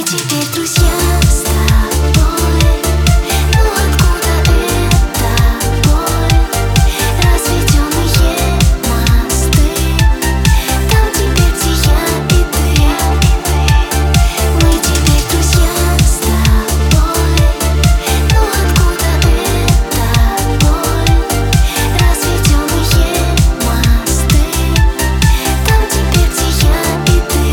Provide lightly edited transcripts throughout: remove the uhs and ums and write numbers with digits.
теперь друзья с тобой. Но откуда эта боль? Разведенные мосты. Там теперь где я и ты. Мы теперь друзья с тобой. Но откуда эта боль? Разведенные мосты. Там теперь где я и ты.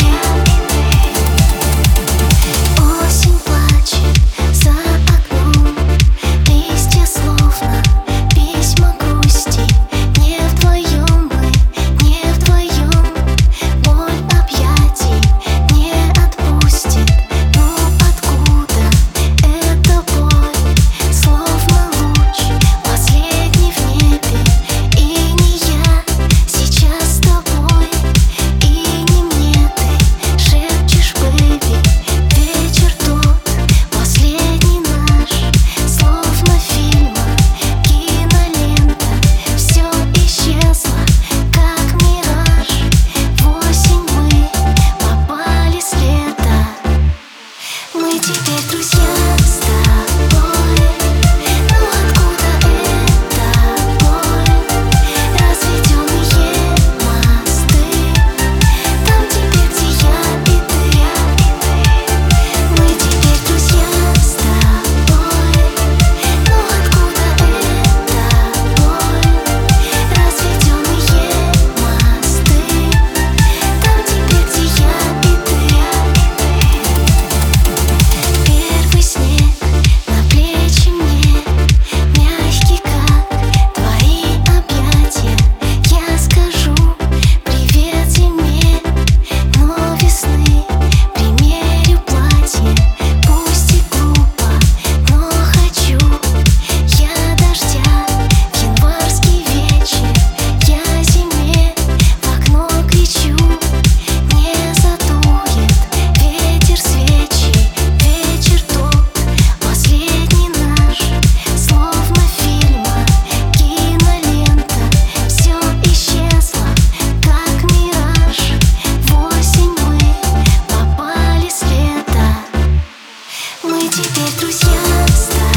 Осень плачет за окном, листья словно письма грусти. Не вдвоем мы, не вдвоем. Боль объятий не отпустит. Но откуда эта боль? Словно луч последний в небе. И не я сейчас с тобой, и не мне ты шепчешь, бэйби. Вечер тот, последний наш, словно фильма, кинолента. Все исчезло, как мираж. В осень мы попали с лета. Мы теперь друзья с тобой. Но откуда эта боль? Разведенные мосты. Там теперь где я и ты. Мы теперь друзья с тобой. Но откуда эта боль? Разведенные мосты. Там теперь где я и ты. Первый снег на плечи мне, мягкий, как твои объятия. Я скажу привет зиме, но весны примерю платье. Пусть и глупо, но хочу я дождя в январский вечер. Я зиме в окно кричу, не задует ветер свечи. Вечер тот, последний наш, словно фильма, кинолента. Все исчезло, как мираж. В осень мы попали с лета. Мы теперь друзья с тобой.